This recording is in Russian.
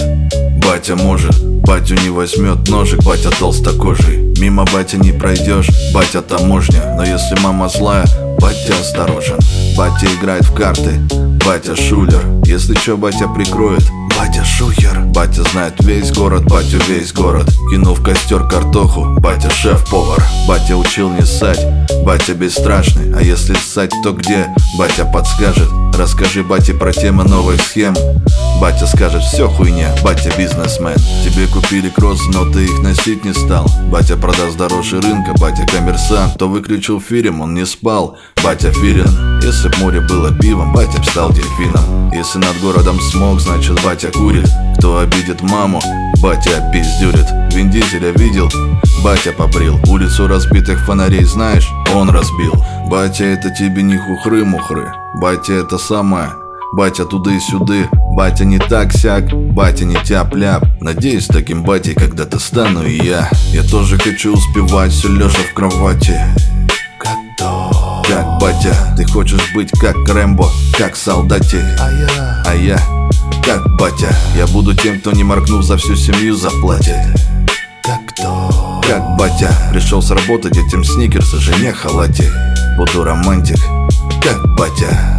батя может, батю не возьмет ножик, батя толстокожий. Мимо батя не пройдешь, батя таможня. Но если мама злая, батя осторожен. Батя играет в карты, батя шулер. Если чё, батя прикроет, батя шухер. Батя знает весь город, батю весь город. Кинул в костер картоху, батя шеф-повар. Батя учил не ссать, батя бесстрашный. А если ссать, то где? Батя подскажет. Расскажи бате про темы новых схем. Батя скажет: все хуйня, батя бизнесмен. Тебе купили кроссы, но ты их носить не стал. Батя продаст дороже рынка, батя коммерсант. Кто выключил фильм, он не спал, батя филин. Если б море было пивом, батя б стал дельфином. Если над городом смог, значит батя курит. Кто обидит маму, батя опиздюрит. Вин Дизеля видел, батя побрил. Улицу разбитых фонарей знаешь, он разбил. Батя это тебе не хухры-мухры, батя это самое. Батя туды-сюды, батя не так-сяк, батя не тяп-ляп. Надеюсь, таким батей когда-то стану и я. Я тоже хочу успевать, все лежа в кровати. Как батя, ты хочешь быть как Рэмбо, как солдатик. А я, как батя, я буду тем, кто не моргнув за всю семью заплатит. Как батя, пришел с работы, детям сникерсы, жене халатик. Буду романтик, как батя.